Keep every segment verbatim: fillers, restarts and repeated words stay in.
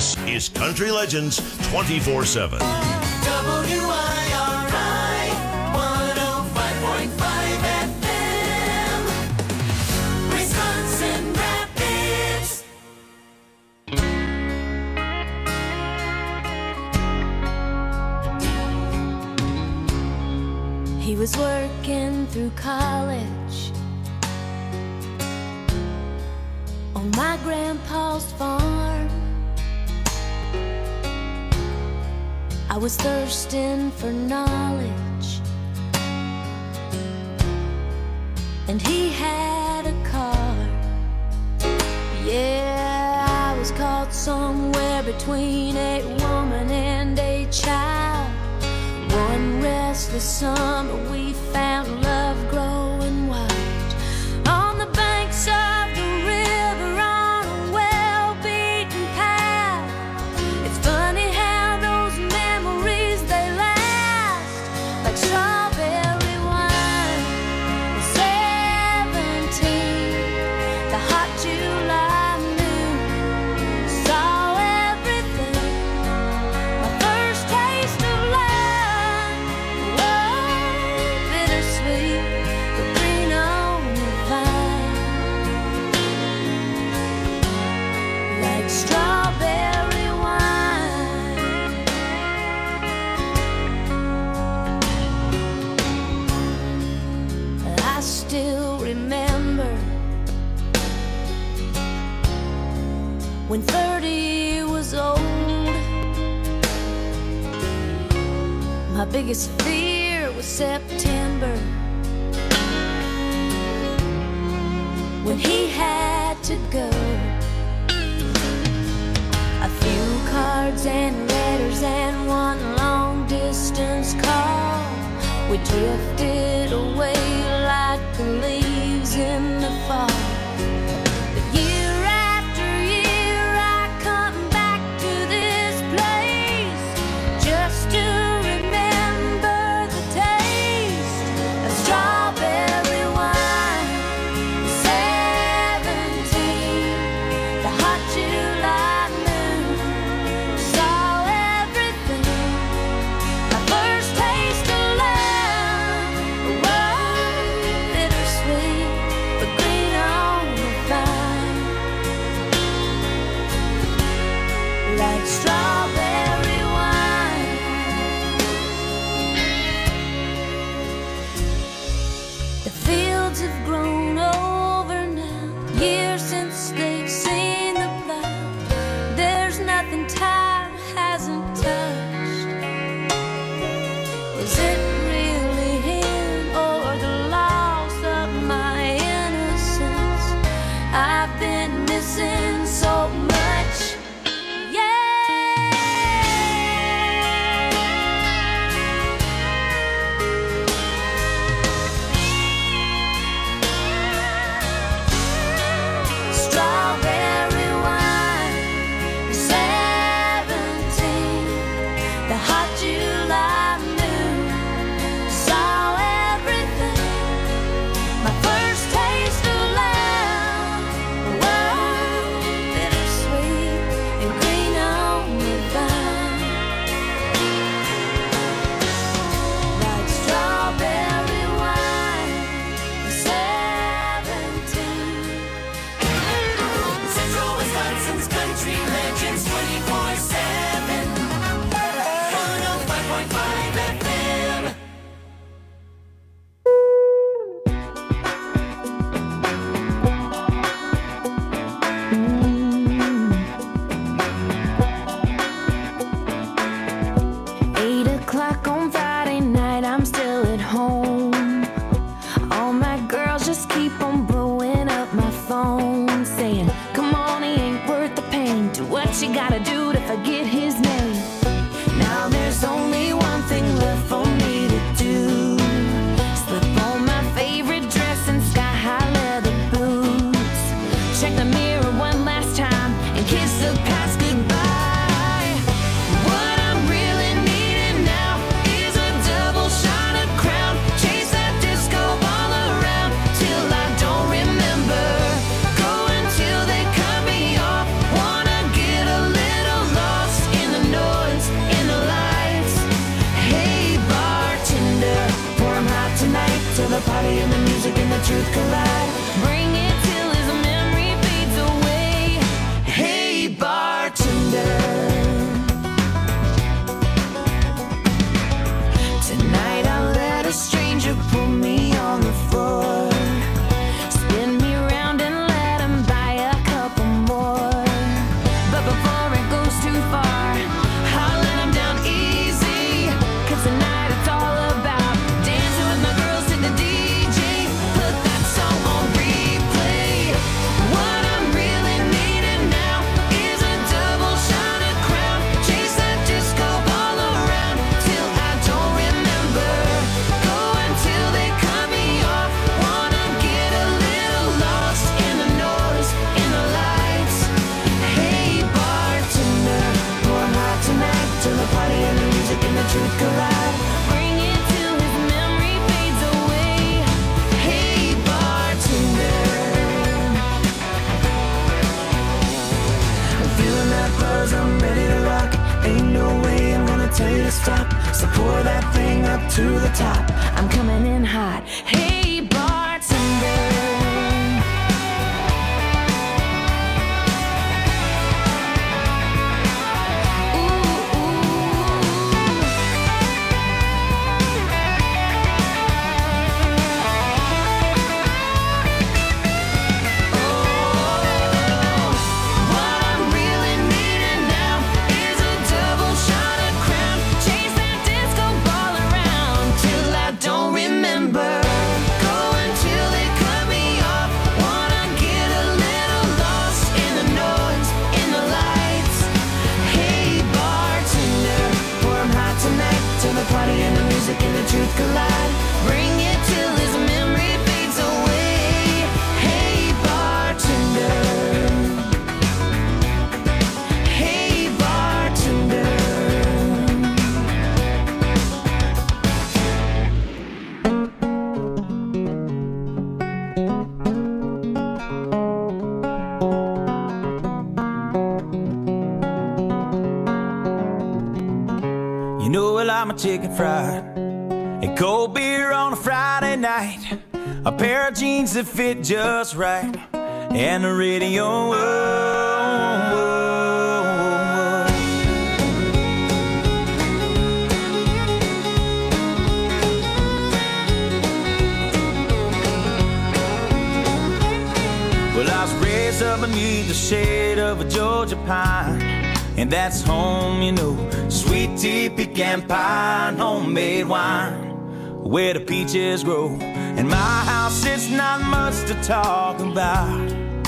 This is Country Legends twenty-four seven. W I R I one oh five point five F M, Wisconsin Rapids. He was working through college on my grandpa's farm. I was thirsting for knowledge, and he had a car. Yeah, I was caught somewhere between a woman and a child. One restless summer we found love growing wild on the banks of the river on a well-beaten path. It's funny how those memories, they last like strawberry wine. At seventeen, the hot July moon saw everything. My first taste of love, love, bittersweet, but green on the vine, like strawberry wine. I still remember when thirty was old. My biggest fear was September, when he had to go. A few cards and letters and one long distance call. We drifted away like the leaves in the fall. But year after year I come back to this place just to remember the taste of strawberry wine. Seventeen, the hot July moon saw everything. My first taste of love was bittersweet, but green on the vine, like strawberry wine. The fields have grown over now, years since they've seen the plow. There's nothing time hasn't touched. Is it really him or the loss of my innocence? I've been missing so much. Yeah. Strawberry wine, seventeen, the hot July moon saw everything. My first taste of love was bittersweet and green on the vine, like strawberry wine, seventeen. Central Wisconsin's Country Legends twenty-four seven, one oh five point five F M. Eight o'clock on Friday night, I'm still at home. All my girls just keep on blowing up my phone, saying, come on, he ain't worth the pain. Do what you gotta do to forget his name. Now there's only one thing left for me to do. Slip on my favorite dress and sky-high leather boots. Check the mirror one last time and kiss the past goodbye. What I'm really needing now is a double shot of Crown. Chase that disco ball around till I don't remember. Go until they cut me off. Wanna get a little party and the music and the truth collide. Bring it till his memory fades away. Hey bartender, tonight I'll let a stranger put me on the floor, spin me round and let him buy a couple more. But before it goes too far, I'll let him down easy, 'cause tonight it's all about dancing with my girls to the D J. Put that song on replay. What I'm really needing now is a double shot of Crown. Chase that disco ball around till I don't remember. Go until they cut me off. Wanna get a little lost in the noise, in the lights. Hey bartender, pour hot tonight till the party and the music and the truth collide. Bring it till his memory fades away. Hey bartender, I'm feeling that buzz, I'm ready to rock. Ain't no way I'm gonna tell you to stop. So pour that thing up to the top. I'm coming in hot. Hey bartender. What I'm really needing now is a double shot of Crown. Chase that disco ball around till I don't remember. Go until they cut me off. Wanna get a little lost in the noise, in the lights. Hey bartender, pour 'em hot tonight till the party and the music and the truth collide. Bring it till his memory fades away. Hey bartender. Hey bartender. You know I like my chicken fried and cold beer on a Friday night, a pair of jeans that fit just right, and the radio. Whoa, whoa, whoa. Well, I was raised up beneath the shade of a Georgia pine, and that's home, you know. Sweet tea, pecan pie, and homemade wine, where the peaches grow. In my house, it's not much to talk about,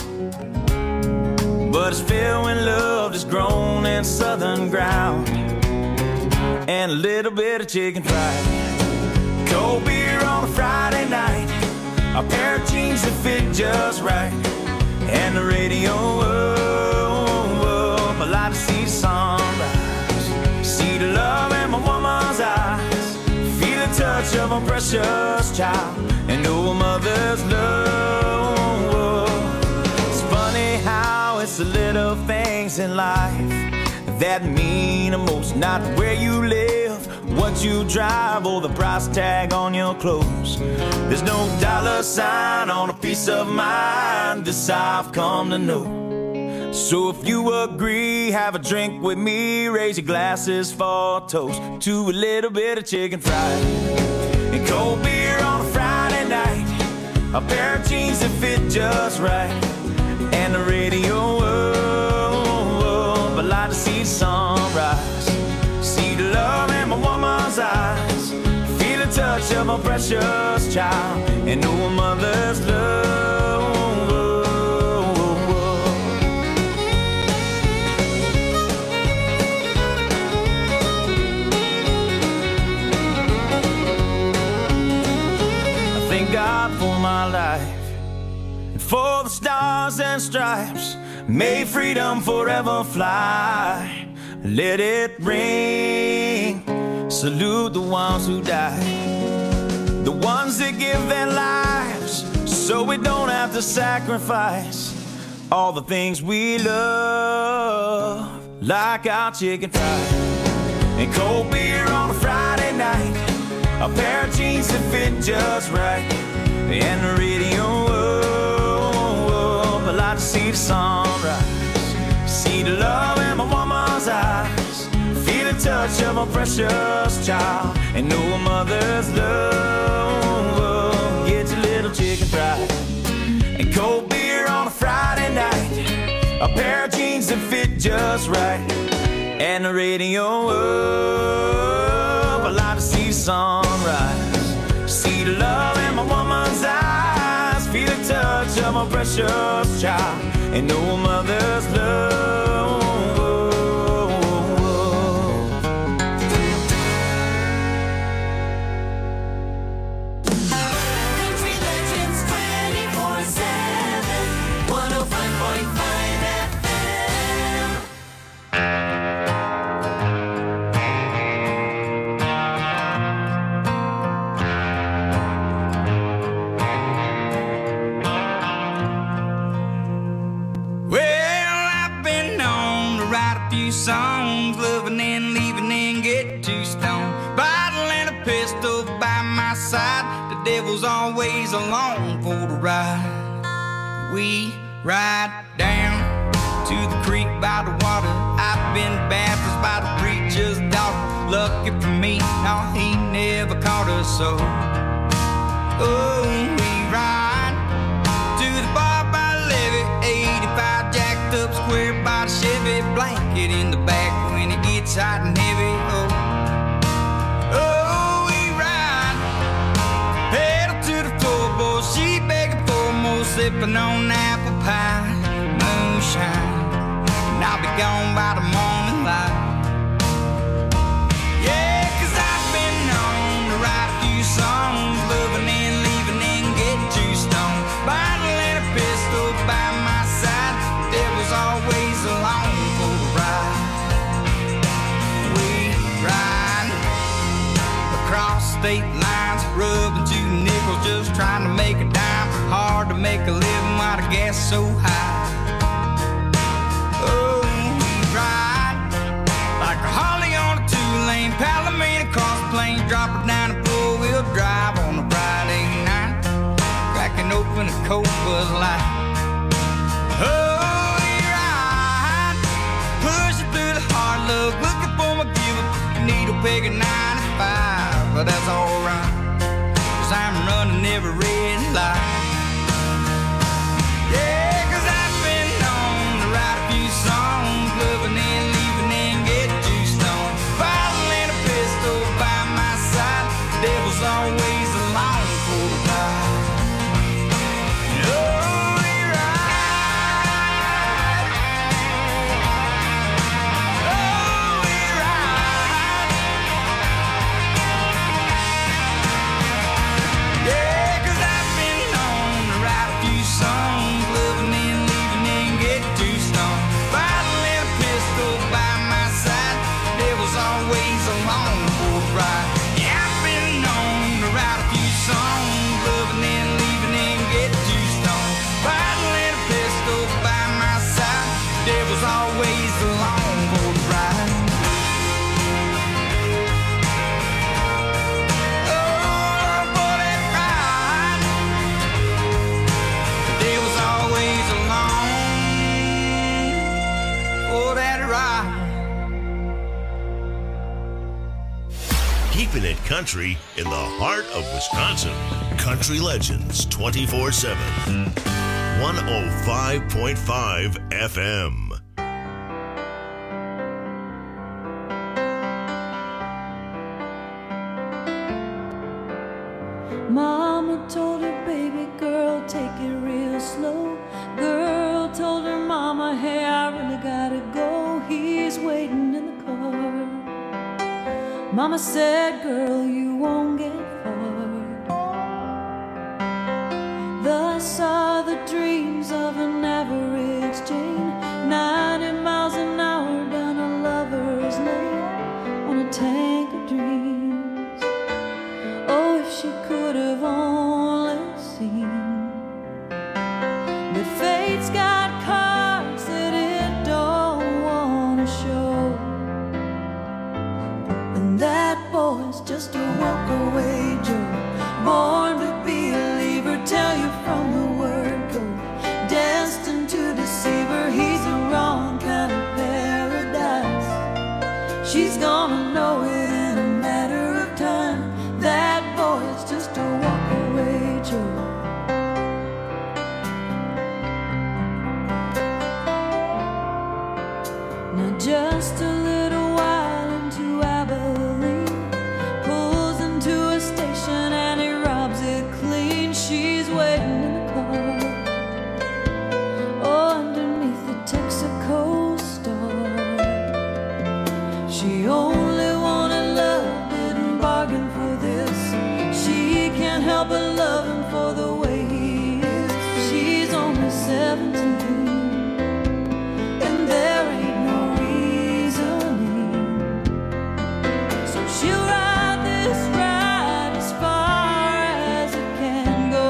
but it's filled when love is grown in southern ground, and a little bit of chicken fried, cold beer on a Friday night, a pair of jeans that fit just right, and the radio. Whoa, whoa, I like to see the sunrise, see the love in my woman's eyes, feel the touch of a precious child, and know a mother's love. It's funny how it's the little things in life that mean the most. Not where you live, what you drive, or the price tag on your clothes. There's no dollar sign on a peace of mind, this I've come to know. So if you agree, have a drink with me, raise your glasses for a toast to a little bit of chicken fried and cold beer on a Friday night, a pair of jeans that fit just right, and the radio. Whoa, whoa, I like to see the sunrise, see the love in my woman's eyes, feel the touch of a precious child, and know a mother's love. God for my life, and for the stars and stripes, may freedom forever fly. Let it ring, salute the ones who died, the ones that give their lives so we don't have to sacrifice all the things we love, like our chicken fried and cold beer on a Friday night, a pair of jeans that fit just right, and the radio up. I like to see the sunrise, see the love in my woman's eyes, feel the touch of my precious child, and know a mother's love. Get your little chicken fried and cold beer on a Friday night, a pair of jeans that fit just right, and the radio up. I like to see the sunrise, see the love in my woman's eyes, feel the touch of my precious child, and know a mother's love. Country Legends twenty-four seven, one oh five point five F M. Well, I've been known to write a few songs, loving and leaving and get too stoned. Bottle and a pistol by my side, the devil's always along for the ride. We ride down to the creek by the water. I've been baptized by the preacher's daughter. Lucky for me, no, he never caught us so. Oh, we ride to the bar by the levee, eighty-five jacked up square by the Chevy, blanket in the back when it gets hot and heavy. Oh, oh, we ride, pedal to the floorboard, she begging for more, sipping on apple pie, moonshine, and I'll be gone by the morning light. Yeah, 'cause I've been known to write a few songs, loving and leaving and get too stoned. Bottle and a pistol by my side, there was always along for the ride. We ride across state lines, rubbing two nickels, just trying to make a dime. Hard to make a living while the gas so high. Oh, we ride like a Harley on a two-lane Palomino cross plain, drop it down a four-wheel drive on a Friday night, cracking open a cold Bud Light. Oh, we ride, pushing through the hard luck, looking for my giver, needle peg at ninety-five, but that's alright, 'cause I'm running every red light. Yeah, 'cause I've been known to write a few songs, loving and leaving and get too stoned. Bottle and a pistol by my side, devil's always along for the ride. Oh, we ride. Oh, we ride. Yeah, 'cause I've been known to write a few songs, loving and leaving and get too stoned. Bottle and a pistol by my side, devil's always along for the ride. Yeah, I've been known to write a few songs, loving and leaving and get too stoned. Bottle and a pistol by my side, devil's always along for the ride. Oh, for that ride, the devil's always along for that ride. Keeping it country in the heart of Wisconsin. Country Legends twenty-four seven. one oh five point five F M. Mama told her baby girl, take it real slow. Girl told her mama, hey, I really gotta go. He's waiting in the car. Mama said, girl, you won't get far. Thus are the dreams of an average Jane, ninety miles an hour down a lover's lane on a tank of dreams. Oh, if she could have only seen that fate's got cards that it don't wanna show, and that boy's just a walk away Joe, born to be a believer. She's gonna know it in a matter of time. That boy is just a walk-away Joe. Now just a little while into Abilene, pulls into a station and he robs it clean. She's waiting in the car, oh, underneath the Texaco star. She only wanted love, didn't bargain for this. She can't help but love him for the way he is. She's only seventeen, and there ain't no reasoning. So she'll ride this ride as far as it can go,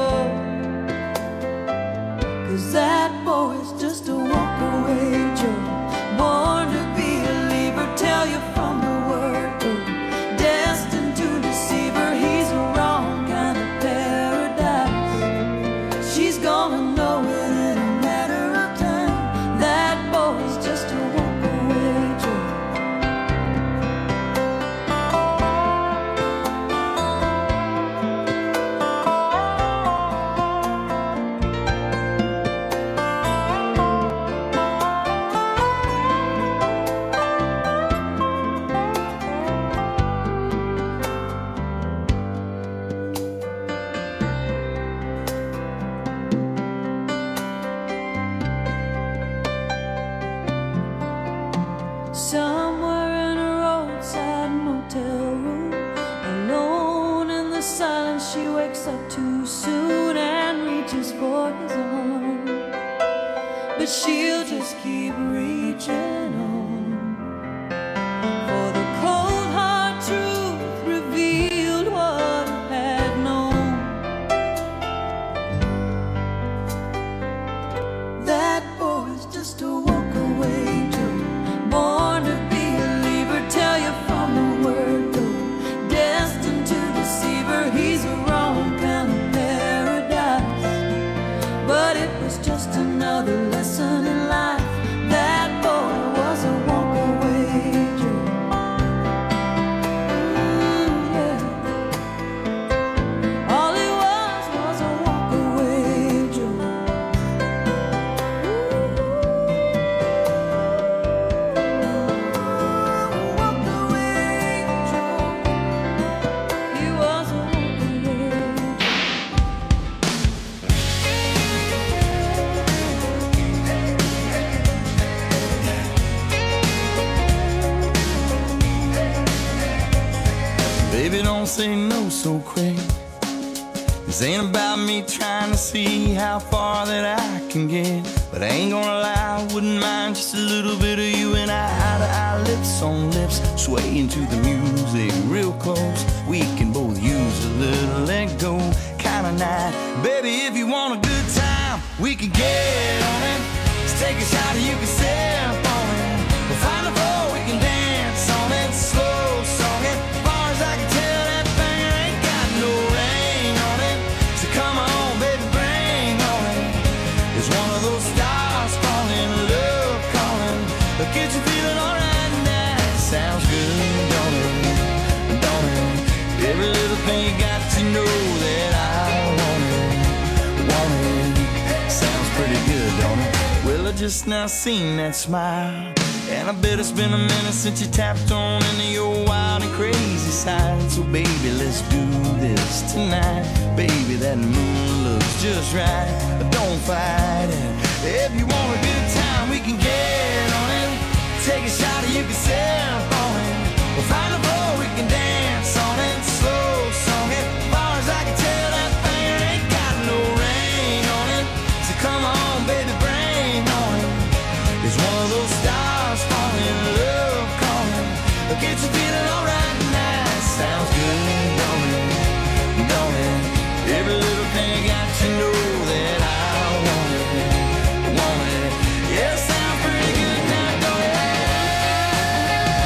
'cause that boy's just a walk-away Joe. Born to be a leaver, tell you from the word go. Destined to deceive her, he's a wrong kind of paradise. She's gonna know it in a matter of time. That boy's just a walk-away Joe. Somewhere in a roadside motel room, alone in the silence, she wakes up too soon and reaches for his arm. But she'll just keep reaching on, for the cold hard truth revealed what I had known. That boy's just a walk-away Joe. Born to be a leaver, tell you from the word go. Destined to deceive her, he's a wrong kind of paradise. But it was just another lesson in life. That boy was a walk-away Joe. Ooh, yeah. All he was was a walk-away Joe. He was a walk-away. Baby, don't say no so quick. This ain't about me trying to see how far that I can get. But I ain't gonna lie, I wouldn't mind just a little bit of you and I, eye to eye, lips on lips, swaying to the music real close. We can both use a little let go kind of night. Baby, if you want a good time, we can get on it. Let's take a shot and you can sip on it. We'll find a floor, we can dance on it. Slow song it, as far as I can tell, that thing ain't got no rain on it. So come on, baby, bring on it. It's one of those stars falling, love calling. But get you feeling alright now. Sounds good, don't it? Don't it? Every little thing you got to know that I want it. Want it. Sounds pretty good, don't it? Well, I just now seen that smile, and I bet it's been a minute since you tapped on into your wild and crazy side. So baby, let's do this tonight. Baby, that moon looks just right, but don't fight it. If you want a good time, we can get on it. Take a shot and you can sip on it. We'll find a floor, we can dance on it. Slow song it, as far as I can tell, that thing ain't got no rain on it. So come on, baby, bring on it. It's one of those stars falling, love calling. But get you feeling alright now. Sounds good, don't it? Don't it? Every little thing you got to know that I want it. Want it. Yeah, sounds pretty good now, don't it?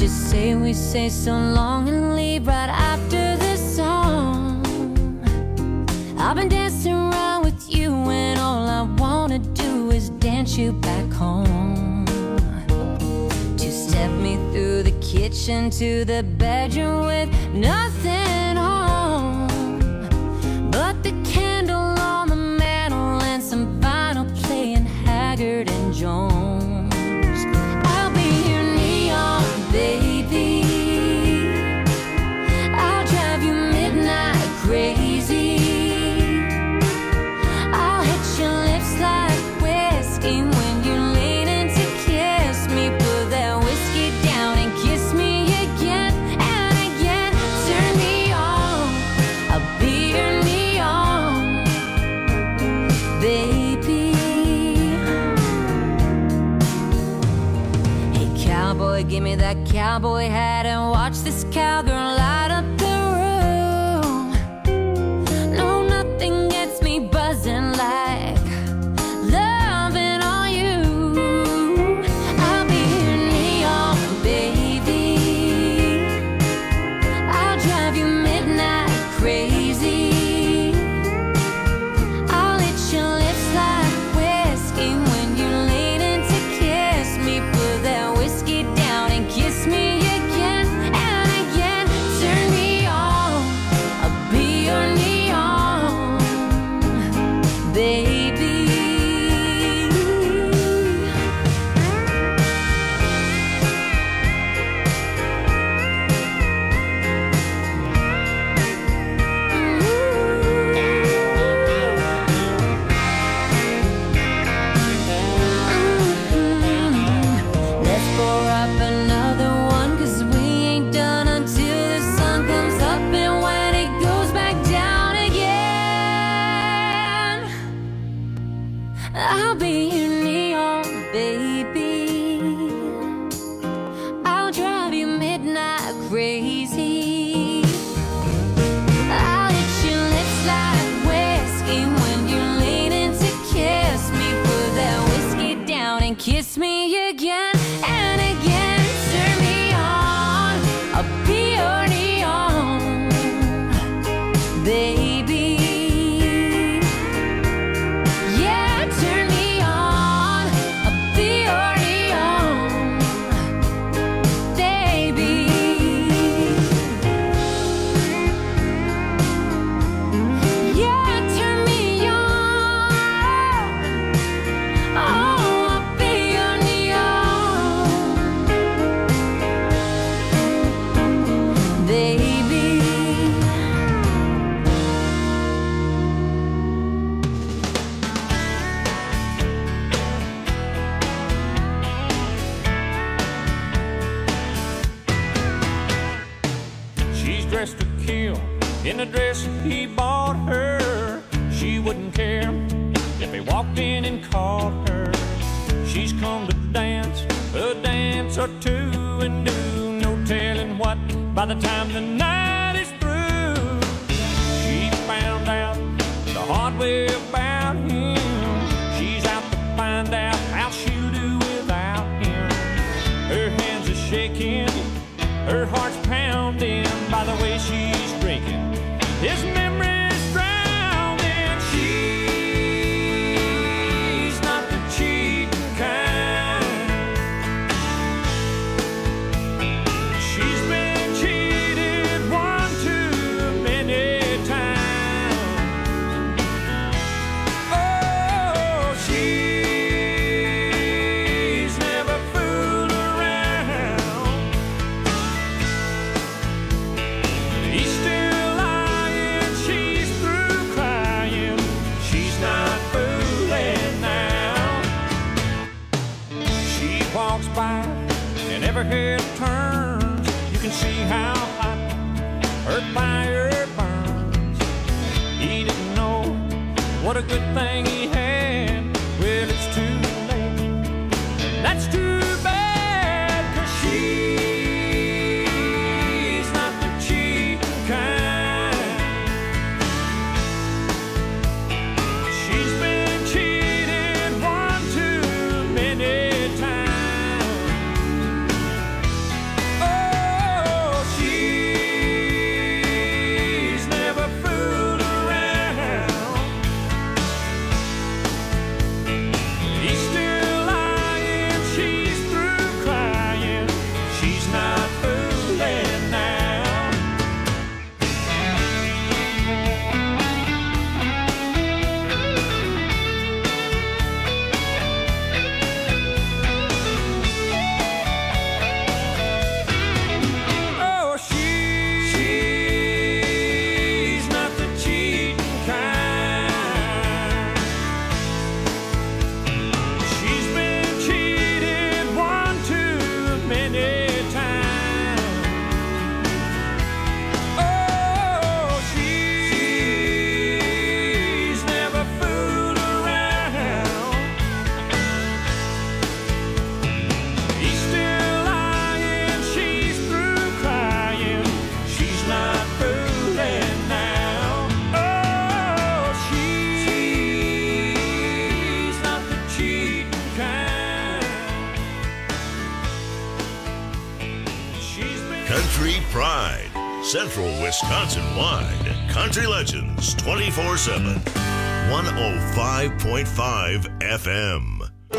just say we say so long and leave right after this song. I've been dancing around with you and all I wanna do is dance you back home. Two-step me through the kitchen to the bedroom with nothing on but the candle on the mantle and some vinyl playing Haggard and Jones. I'll be your neon baby, I'll drive you midnight crazy, I'll hit your lips like whiskey when you're leaning to kiss me. Put that whiskey down and kiss me again and again. Turn me on, I'll be your neon baby. Hey cowboy, give me that cowboy hat and watch this cowgirl light up the room. No, nothing gets me buzzing like loving on you. I'll be your neon baby, I'll drive you midnight crazy, I'll hit your lips like whiskey when you're leaning to kiss me. Put that whiskey down and kiss me again and again. Turn me on, I'll be your neon baby. Let's pour up another one, cause we ain't done until the sun comes up and when it goes back down again. I'll be your neon baby, I'll drive you midnight crazy, I'll hit your lips like whiskey when you're leaning to kiss me. Put that whiskey down and kiss me again and again. Turn me on, I'll be your neon baby. Yeah, turn me on, I'll be your neon baby. Yeah, turn me on, oh, I'll be your neon baby. She's dressed to kill in a dress he bought her. She wouldn't care if he walked in and called her. She's come to dance a dance or two and do no telling what by the time the night is through. She found out the hard way about him. She's out to find out how she'll do without him. Her hands are shaking, her heart's pounding by the way she's drinking. His memory's drowning. She's not the cheating kind. She's been cheated one too many times. Oh, she's never fooled around. He's still lying, she's through crying. She's not fooling now. She walks by and every head turns. You can see how hot her fire burns. He didn't know what a good thing he had. Well, it's too late. That's too bad, 'cause she's not the cheating kind. She's been cheated one too many times. Oh, Country Pride. Central Wisconsin-wide. Country Legends twenty-four seven. one oh five point five F M.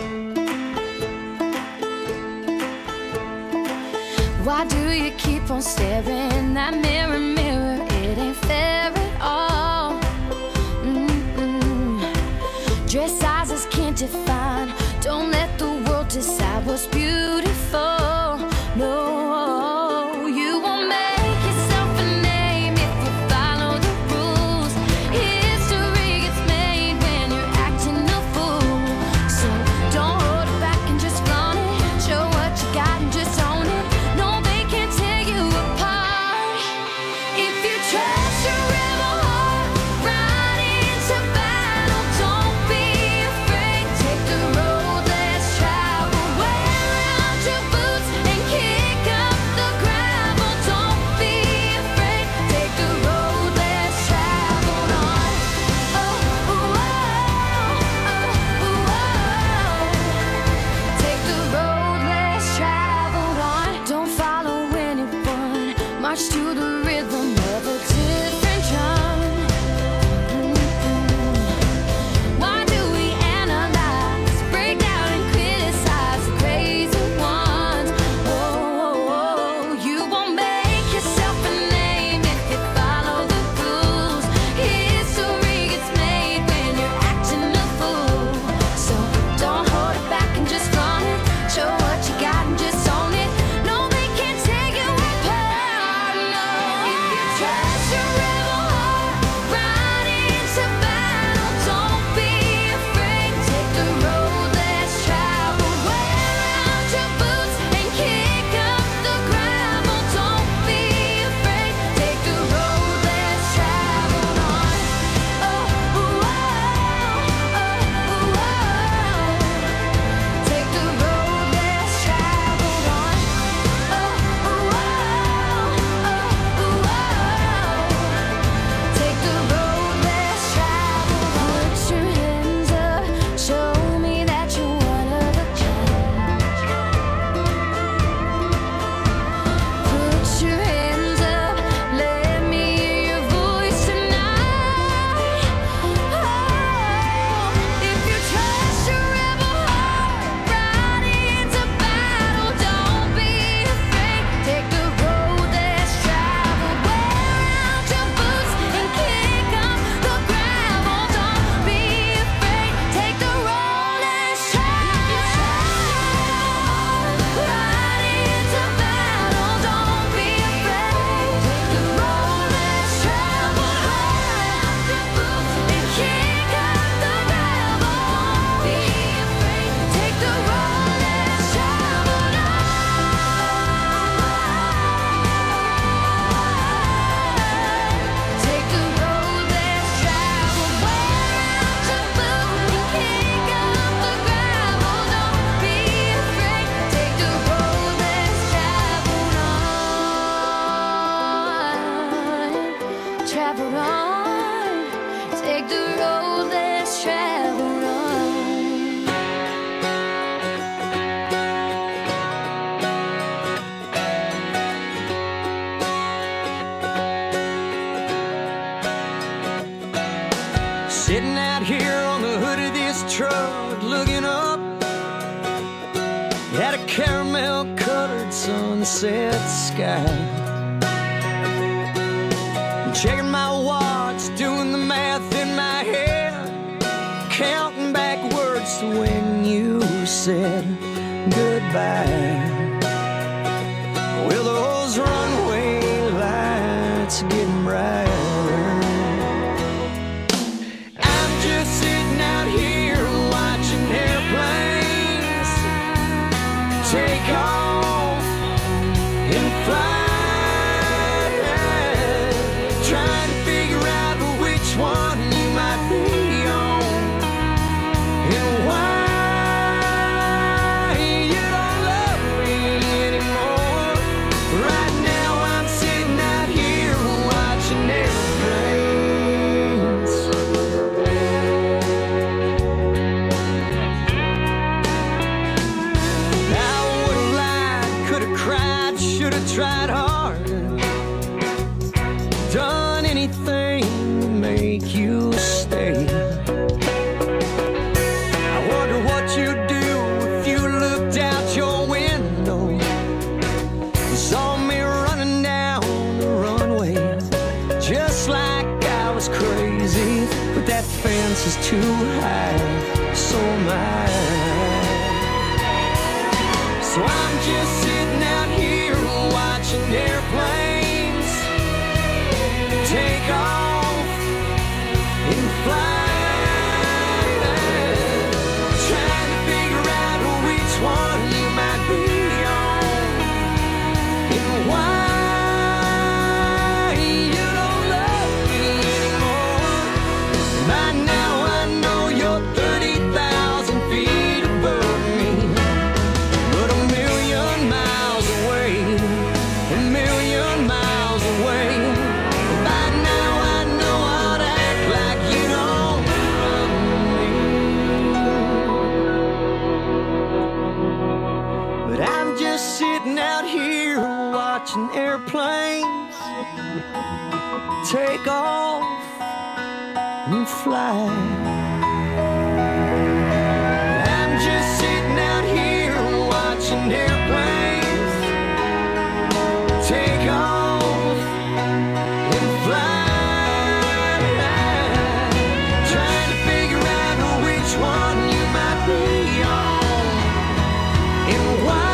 Why do you keep on staring? That mirror, mirror, it ain't fair at all. Mm-mm. Dress sizes can't define. Don't let the world decide what's beautiful. No, you won't make yourself a name if you follow the rules. History gets made when you're acting a fool. So don't hold it back and just flaunt it. Show what you got and just own it. No, they can't tear you apart. If you trust your rebel heart, ride into battle. Don't be afraid. Take the road less traveled. Wear out your boots and kick up the gravel. Don't be afraid. Take the road less traveled on. Oh, oh, oh, oh, oh. Take the road less traveled on. Don't follow anyone. March to the rhythm of a different drum. Mm-mm. Why do we analyze, break down and criticize the crazy ones? Oh, oh, oh. You won't make yourself a name if you follow the rules. History gets made when you're acting a fool. So don't hold it back and just flaunt it. Show what you got and just own it. No, they can't take you apart. No. If you trust your rebel heart, ride into battle. Don't be afraid. Take the road less traveled. Wear out your boots and kick up the gravel. Don't be afraid. Take the road less traveled on. Oh, oh, oh, oh, oh. Take the road less traveled on. Oh, oh, oh, oh, oh. Take the road less traveled on. Put your hands up, show me that you're one of a kind. Put your hands up, let me hear your voice tonight. Oh, if you trust your rebel heart, ride into battle. Don't be afraid. Take the road less traveled. Wear out your boots and kick up the gravel. Don't be afraid. Take the road less traveled. Ride into battle. Don't be afraid. Take the road less traveled. Wear out your boots and kick up the gravel. Don't be afraid. Take the road less traveled. Take the road less traveled. Wear out your boots and kick up the gravel. Don't be afraid. Take the road less traveled on. Traveled on. Take the road less traveled on. Sitting out here on the hood of this truck, looking up at a caramel colored sunset sky. Checking my watch, doing the math in my head, counting backwards to when you said goodbye. Well, those runway lights are getting brighter. I'm just sitting out here watching airplanes take off and fly, trying to figure out which one you might be on and why you don't love me anymore. Right now I'm sitting out here watching airplanes. I would have lied, could have cried, should have tried hard. too high, so am I. So I'm just sitting out here watching airplanes take off and fly, trying to figure out which one you might be on and why. Watching airplanes take off and fly. I'm just sitting out here watching airplanes take off and fly, trying to figure out which one you might be on and why.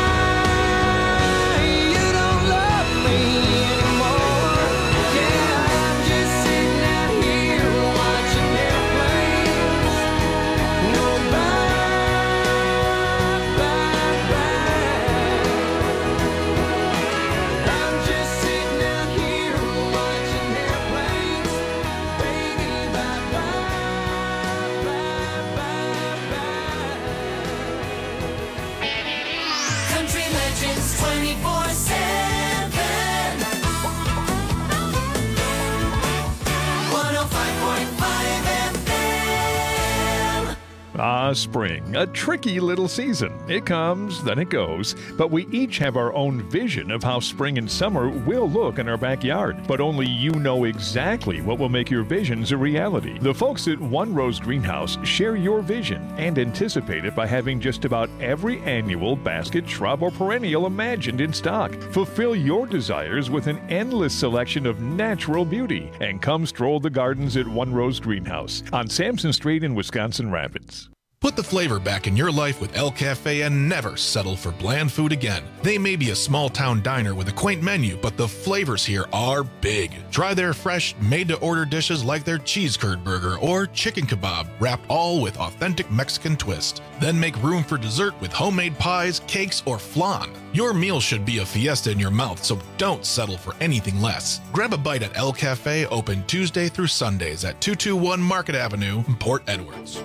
Ah, spring, a tricky little season. It comes, then it goes, but we each have our own vision of how spring and summer will look in our backyard. But only you know exactly what will make your visions a reality. The folks at One Rose Greenhouse share your vision and anticipate it by having just about every annual basket, shrub, or perennial imagined in stock. Fulfill your desires with an endless selection of natural beauty, and come stroll the gardens at One Rose Greenhouse on Sampson Street in Wisconsin Rapids. Put the flavor back in your life with El Cafe and never settle for bland food again. They may be a small-town diner with a quaint menu, but the flavors here are big. Try their fresh, made-to-order dishes like their cheese curd burger or chicken kebab, wrapped all with authentic Mexican twist. Then make room for dessert with homemade pies, cakes, or flan. Your meal should be a fiesta in your mouth, so don't settle for anything less. Grab a bite at El Cafe, open Tuesday through Sundays at two two one Market Avenue, Port Edwards.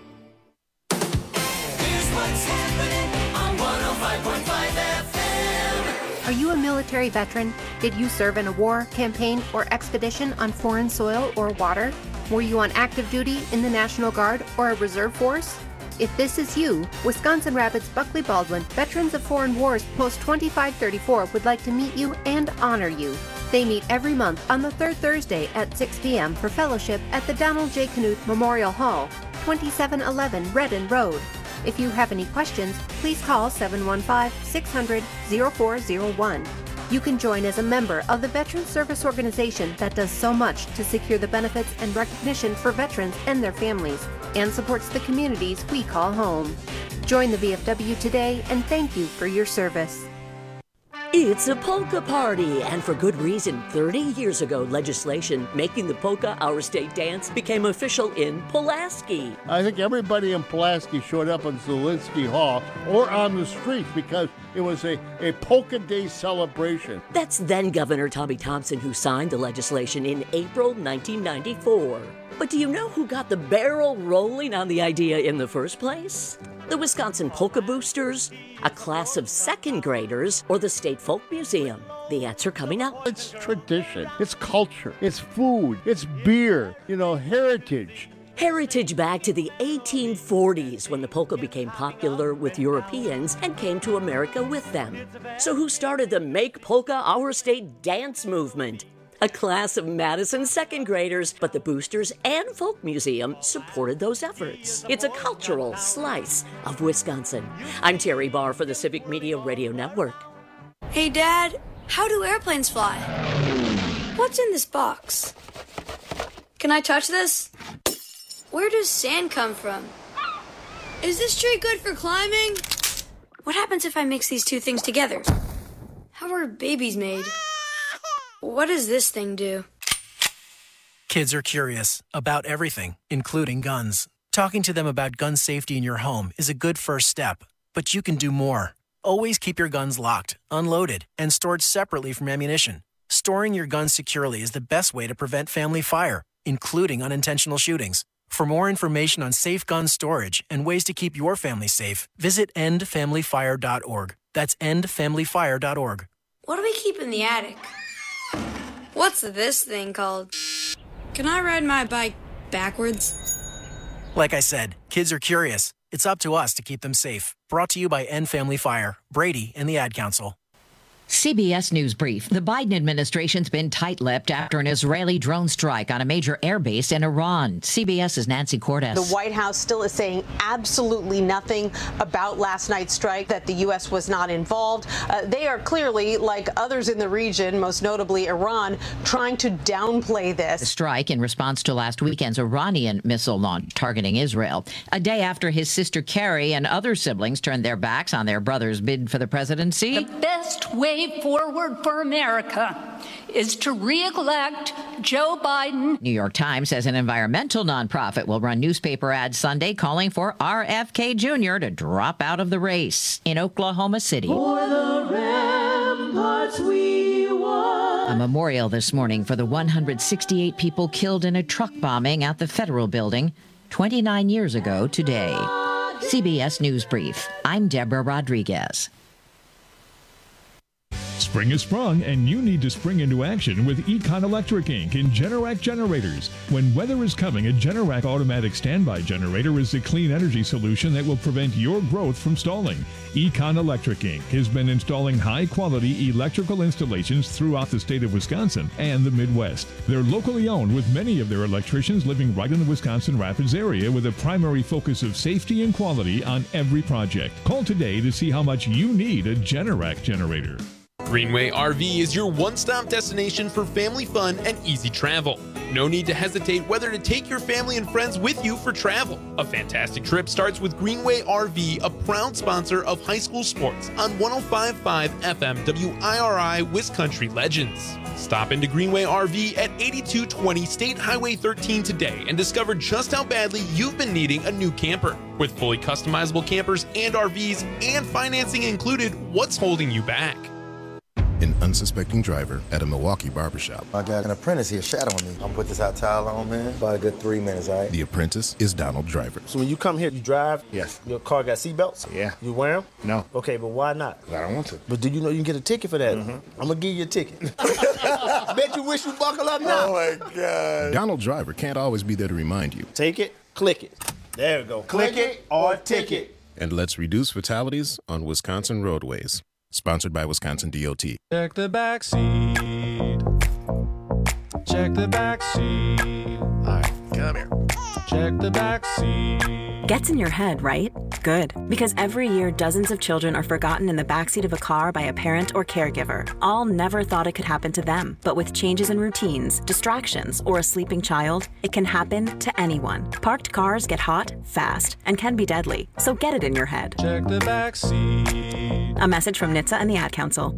Are you a military veteran? Did you serve in a war, campaign, or expedition on foreign soil or water? Were you on active duty in the National Guard or a reserve force? If this is you, Wisconsin Rapids Buckley Baldwin Veterans of Foreign Wars Post twenty-five thirty-four would like to meet you and honor you. They meet every month on the third Thursday at six p.m. for fellowship at the Donald J. Knuth Memorial Hall, twenty-seven eleven Redden Road. If you have any questions, please call seven one five, six hundred, oh four oh one. You can join as a member of the Veterans Service Organization that does so much to secure the benefits and recognition for veterans and their families, and supports the communities we call home. Join the V F W today, and thank you for your service. It's a polka party, and for good reason. thirty years ago, legislation making the polka our state dance became official in Pulaski. I think everybody in Pulaski showed up in Zielinski Hall or on the streets because it was a, a polka day celebration. That's then Governor Tommy Thompson who signed the legislation in April nineteen ninety-four. But do you know who got the barrel rolling on the idea in the first place? The Wisconsin Polka Boosters, a class of second graders, or the State Folk Museum? The answer coming up. It's tradition, it's culture, it's food, it's beer, you know, heritage. Heritage back to the eighteen forties when the polka became popular with Europeans and came to America with them. So who started the Make Polka Our State dance movement? A class of Madison second graders, but the Boosters and Folk Museum supported those efforts. It's a cultural slice of Wisconsin. I'm Terry Barr for the Civic Media Radio Network. Hey, Dad, how do airplanes fly? What's in this box? Can I touch this? Where does sand come from? Is this tree good for climbing? What happens if I mix these two things together? How are babies made? What does this thing do? Kids are curious about everything, including guns. Talking to them about gun safety in your home is a good first step, but you can do more. Always keep your guns locked, unloaded, and stored separately from ammunition. Storing your guns securely is the best way to prevent family fire, including unintentional shootings. For more information on safe gun storage and ways to keep your family safe, visit end family fire dot org. That's end family fire dot org. What do we keep in the attic? What's this thing called? Can I ride my bike backwards? Like I said, kids are curious. It's up to us to keep them safe. Brought to you by End Family Fire, Brady, and the Ad Council. C B S News Brief. The Biden administration's been tight-lipped after an Israeli drone strike on a major airbase in Iran. CBS's Nancy Cordes. The White House still is saying absolutely nothing about last night's strike, that the U S was not involved. Uh, they are clearly, like others in the region, most notably Iran, trying to downplay this. The strike in response to last weekend's Iranian missile launch targeting Israel. A day after his sister Carrie and other siblings turned their backs on their brother's bid for the presidency. The best way forward for America is to re-elect Joe Biden. New York Times says an environmental nonprofit will run newspaper ads Sunday calling for R F K Junior to drop out of the race in Oklahoma City. For the ramparts we won. A memorial this morning for the one hundred sixty-eight people killed in a truck bombing at the Federal Building twenty-nine years ago today. C B S News Brief. I'm Deborah Rodriguez. Spring has sprung, and you need to spring into action with Econ Electric Incorporated in Generac generators. When weather is coming, a Generac automatic standby generator is the clean energy solution that will prevent your growth from stalling. Econ Electric Incorporated has been installing high-quality electrical installations throughout the state of Wisconsin and the Midwest. They're locally owned, with many of their electricians living right in the Wisconsin Rapids area, with a primary focus of safety and quality on every project. Call today to see how much you need a Generac generator. Greenway R V is your one-stop destination for family fun and easy travel. No need to hesitate whether to take your family and friends with you for travel. A fantastic trip starts with Greenway R V, a proud sponsor of high school sports on one oh five point five F M W I R I Wiscountry Legends. Stop into Greenway R V at eighty-two twenty State Highway thirteen today and discover just how badly you've been needing a new camper. With fully customizable campers and R Vs and financing included, what's holding you back? An unsuspecting driver at a Milwaukee barbershop. I got an apprentice here shadowing me. I'm gonna put this hot towel on, man. About a good three minutes, all right? The apprentice is Donald Driver. So when you come here, you drive? Yes. Your car got seatbelts? Yeah. You wear them? No. Okay, but why not? I don't want to. But do you know you can get a ticket for that? Mm-hmm. I'm gonna give you a ticket. Bet you wish you buckle up now. Oh my God. Donald Driver can't always be there to remind you. Take it, click it. There we go. Click, click it or ticket. And let's reduce fatalities on Wisconsin roadways. Sponsored by Wisconsin D O T. Check the back seat. Check the back seat. All right, come here. Check the back seat. Gets in your head, right? Good. Because every year, dozens of children are forgotten in the backseat of a car by a parent or caregiver. All never thought it could happen to them. But with changes in routines, distractions, or a sleeping child, it can happen to anyone. Parked cars get hot, fast, and can be deadly. So get it in your head. Check the back seat. A message from N H T S A and the Ad Council.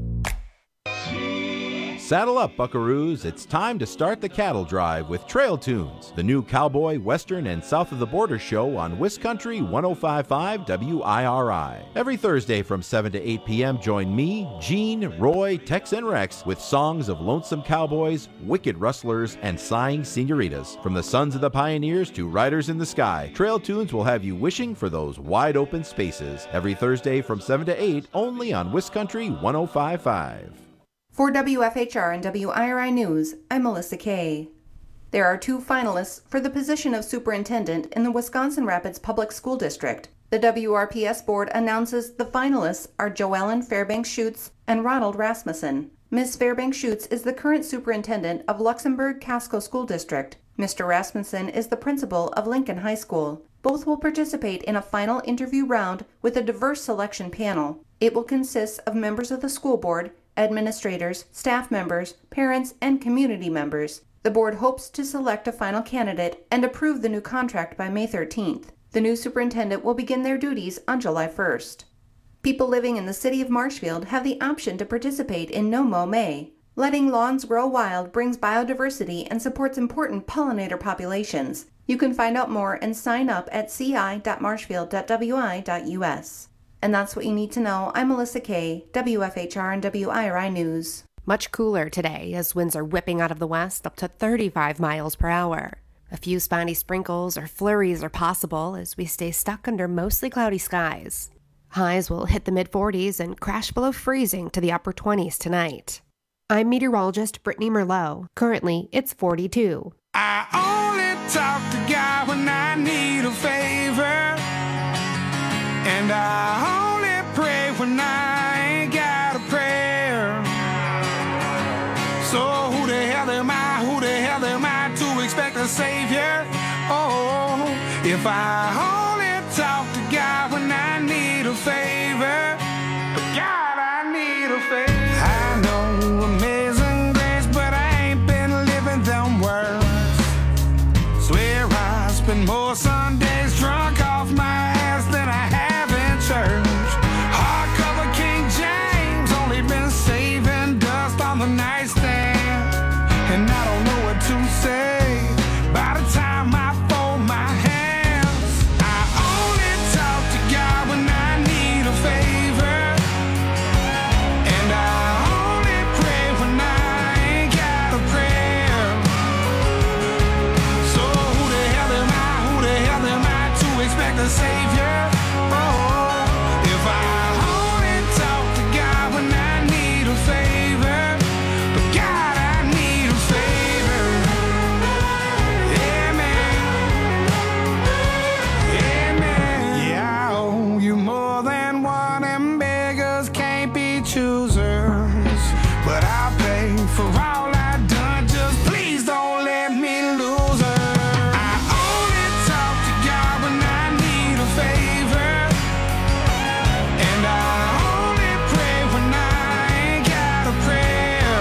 Saddle up, buckaroos. It's time to start the cattle drive with Trail Tunes, the new cowboy, western, and south of the border show on Wiscountry one oh five point five W I R I. Every Thursday from seven to eight p.m., join me, Gene, Roy, Tex, and Rex with songs of lonesome cowboys, wicked rustlers, and sighing senoritas. From the sons of the pioneers to riders in the sky, Trail Tunes will have you wishing for those wide open spaces. Every Thursday from seven to eight, only on Wiscountry one oh five point five. For W F H R and W I R I News, I'm Melissa Kay. There are two finalists for the position of superintendent in the Wisconsin Rapids Public School District. The W R P S board announces the finalists are Joellen Fairbanks-Schutz and Ronald Rasmussen. Miz Fairbanks-Schutz is the current superintendent of Luxembourg-Casco School District. Mister Rasmussen is the principal of Lincoln High School. Both will participate in a final interview round with a diverse selection panel. It will consist of members of the school board, administrators, staff members, parents, and community members. The board hopes to select a final candidate and approve the new contract by May thirteenth. The new superintendent will begin their duties on July first. People living in the city of Marshfield have the option to participate in No Mow May. Letting lawns grow wild brings biodiversity and supports important pollinator populations. You can find out more and sign up at c i dot marshfield dot w i dot u s. And that's what you need to know. I'm Melissa Kay, W F H R and W I R I News. Much cooler today as winds are whipping out of the west up to thirty-five miles per hour. A few spotty sprinkles or flurries are possible as we stay stuck under mostly cloudy skies. Highs will hit the mid forties and crash below freezing to the upper twenties tonight. I'm meteorologist Brittany Merlot. Currently, it's forty-two. I only talk to God when I need a favor, and I only pray when I ain't got a prayer. So who the hell am I, who the hell am I to expect a savior? Oh, if I only talk to God when I need a favor, God, I need a favor. I know amazing grace, but I ain't been living them words. Swear I spend more Sundays drunk off my ass than I have in church. Hardcover King James, only been saving dust on the nightstand, and I don't know what to say by the time I fold my hands. I only talk to God when I need a favor, and I only pray when I ain't got a prayer. So who the hell am I, who the hell am I to expect a savior? Oh, if I only talk to God when I need a favor, but God, I need a favor. Yeah, man. Yeah, man. Yeah, I owe you more than one, and beggars can't be choosers. But I'll pay for all I've done, just please don't let me lose her. I only talk to God when I need a favor, and I only pray when I ain't got a prayer.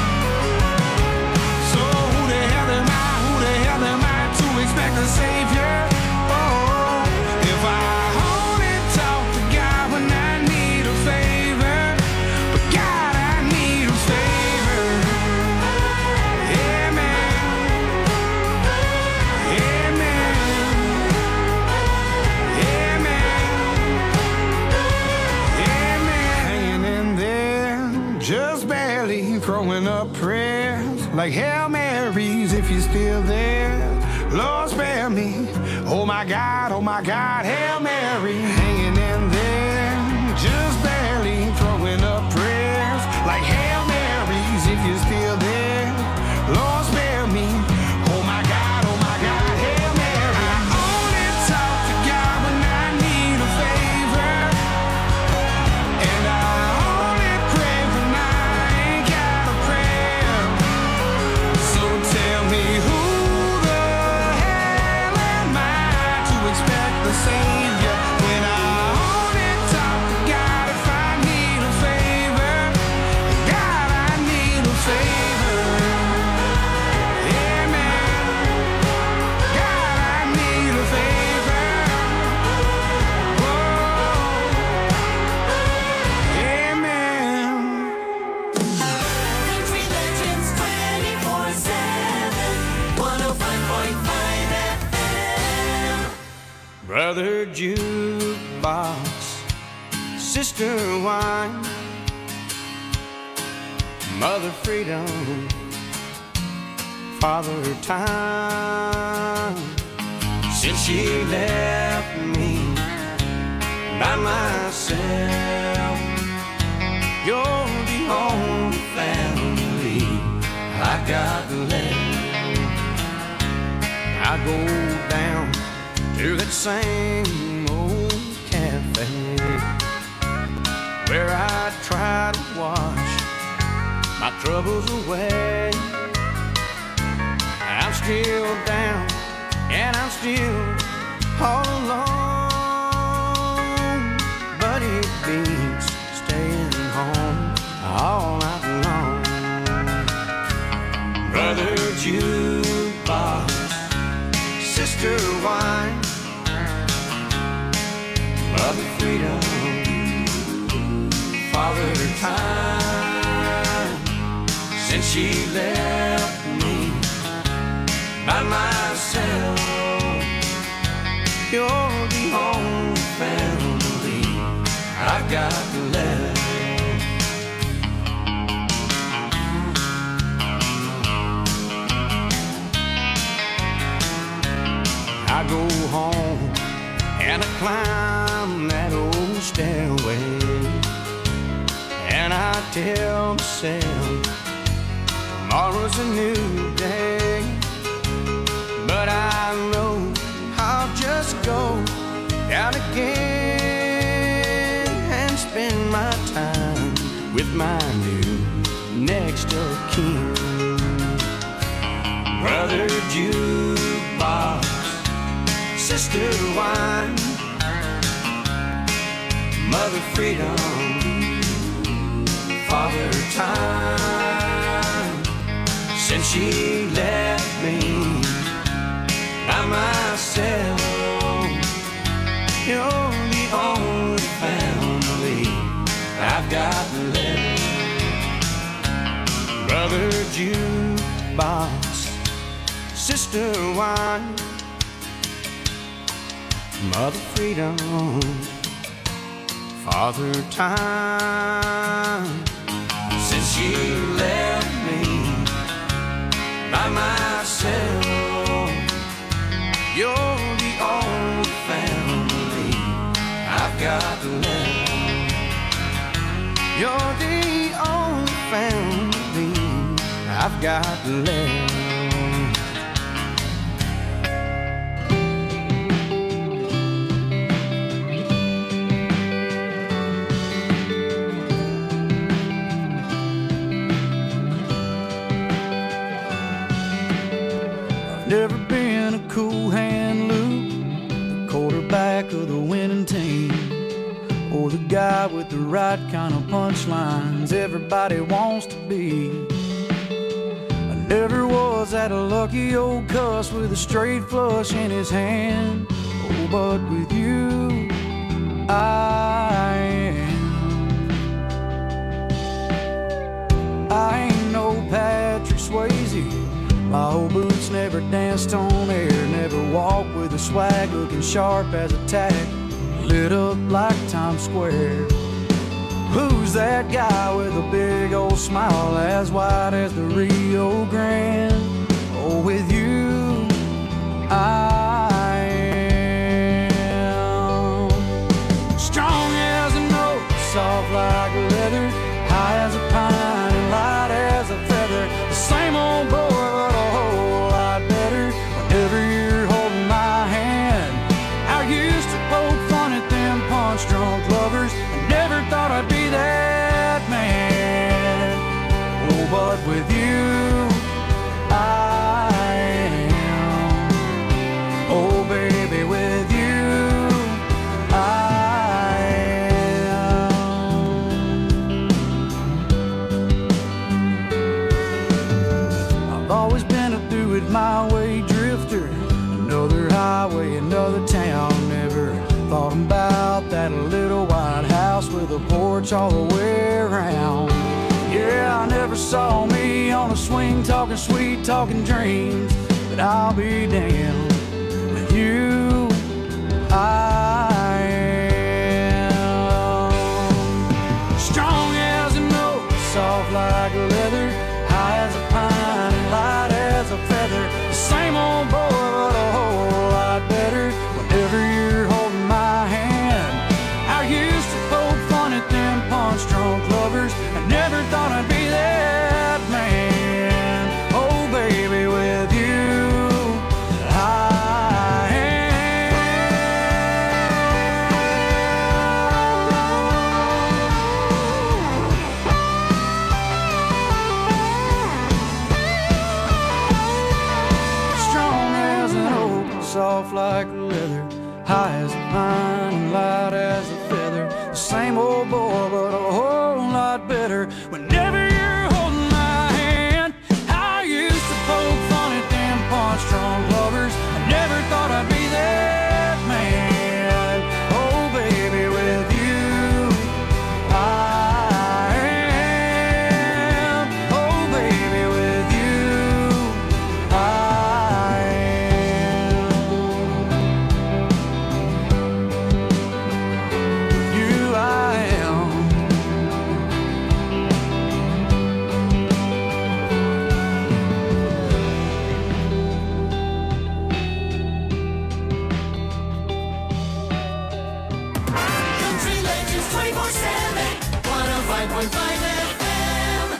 So who the hell am I, who the hell am I to expect a savior? Oh, if I only talk to God when I need a favor, but God, I need a favor. Yeah, man. Yeah, man. Yeah, man. Yeah, man. Hanging in there, just barely throwing up prayers like Hail Marys if you're still there. Lord, spare me. Oh my God, oh my God, Hail Mary. Hanging in there, just barely throwing up prayers like Hail Marys if you're still there. Lord, spare me. Oh my God, oh my God, Hail Mary. I only talk to God when I need a favor, and I only pray when I ain't got a prayer. So tell me who the hell am I to expect the savior when I only talk to God if I need a favor? God, I need a favor. Yeah, man. God, I need a favor. Whoa. Yeah, man. Country Legends twenty-four seven, one oh five point five F M. Brother Jukebox, Sister Wine, Mother Freedom, Father Time. Since she left me by myself, you're the only family I got left. I go down to that same old cafe where I try to wash my troubles away. I'm still down and I'm still all alone, but it beats staying home all night long. Brother Jude sister wine, mother freedom, father time. Since she left me by myself, you're the only family I've got left. I go home and I climb that old stairway, and I tell myself tomorrow's a new day. But I know I'll just go down again and spend my time with my new next of kin. Brother jukebox, sister wine, mother freedom, father time. Since she left me by myself, you're the only family I've got left. Brother jukebox, sister wine, mother freedom, father time. Since she left me by myself, you're the only family I've got left. You're the only family I've got left. Never been a cool hand, Luke, the quarterback of the winning team, or the guy with the right kind of punchlines everybody wants to be. I never was that lucky old cuss with a straight flush in his hand. Oh, but with you, I am. I ain't no Patrick Swayze. My old boots never danced on air, never walked with a swag looking sharp as a tack, lit up like Times Square. Who's that guy with a big old smile as wide as the Rio Grande? Oh, with you, I am. Strong as an oak, soft like leather, high as a pine and light as a feather. The same old boy, but a whole lot better whenever you're holding my hand. I used to poke fun at them punch-drunk lovers. I never thought I'd be that man. Oh, but with you, I am. Oh, baby, with you, I am. I've always been a do-it-my-way drifter. Another highway, another town. Never thought about that little white house with a porch all the way around. Yeah, I never saw me on a swing talking sweet, talking dreams. But I'll be damned, with you, I am. Strong as an oak, soft like leather, high as a pine and light as a feather. The same old boy, but a whole lot better whenever you're holding my hand. I used to poke fun at them punch-drunk lovers. I never thought I'd be that man. Oh, baby, with you, I am. Strong as an oak, soft like leather, high as a pine and light as a feather. The same old boy, but a whole lot better whenever you're holding my hand. I used to poke fun at them punch-drunk lovers. I never thought I'd nine point five F M.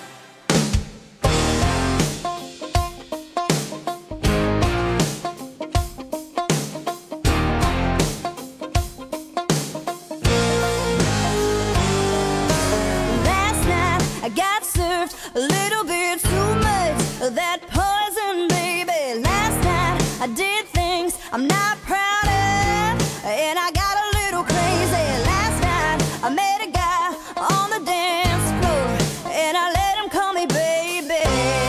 Last night I got served a little bit too much of that poison, baby. Last night I did things I'm not proud of, and I got a little crazy. Last night I met a guy on the dance floor, and I let him call me baby.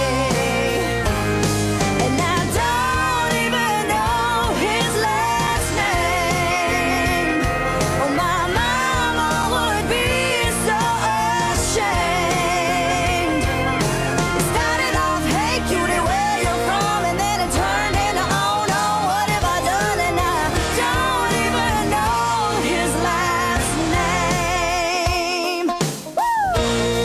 And I don't even know his last name. Oh, my mama would be so ashamed. It started off, hey cutie, where you from? And then it turned into, oh no, what have I done? And I don't even know his last name. Woo!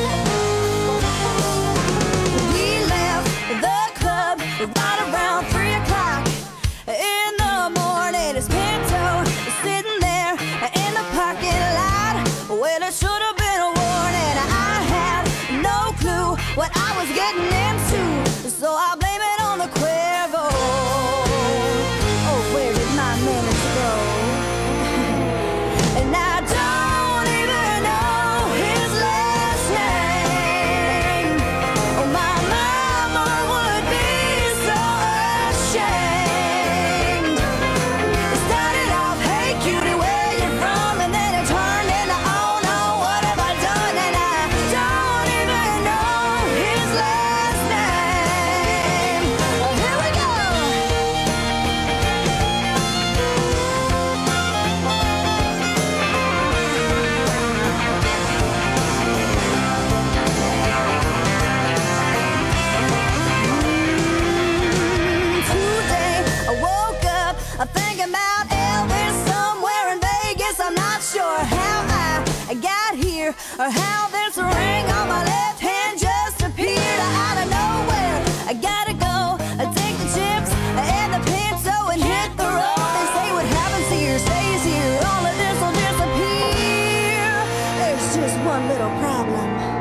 We left the club right around three o'clock in the morning. His Pinto is sitting there in the parking lot. Well, it should have been a warning. I had no clue what I was getting into, so I blame it on the Cuervo. Oh, where did my minutes go? And I don't even know his last name. Oh, my mama would be so ashamed. It started off, hey cutie, where you from? And then it turned into, oh no, what have I done? And I don't even know his last name. Oh, here we go. Today I woke up I'm thinking about Elvis somewhere in Vegas. I'm not sure how I got here or how this ring on my left hand just appeared out of nowhere. I gotta go I take the chips and the Pinto and hit the road. They say what happens here stays here. All of this will disappear. There's just one little problem.